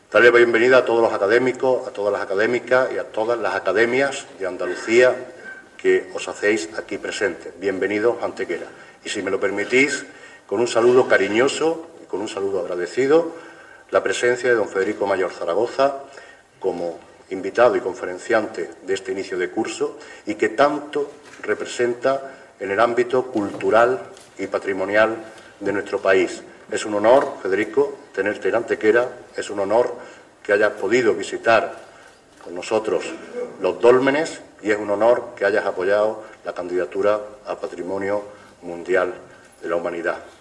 Darle la bienvenida a todos los académicos, a todas las académicas y a todas las academias de Andalucía que os hacéis aquí presentes. Bienvenidos a Antequera. Y si me lo permitís, con un saludo cariñoso y con un saludo agradecido, la presencia de don Federico Mayor Zaragoza como invitado y conferenciante de este inicio de curso y que tanto representa en el ámbito cultural y patrimonial de nuestro país. Es un honor, Federico, tenerte en Antequera, es un honor que hayas podido visitar con nosotros los dólmenes y es un honor que hayas apoyado la candidatura a Patrimonio Mundial de la Humanidad.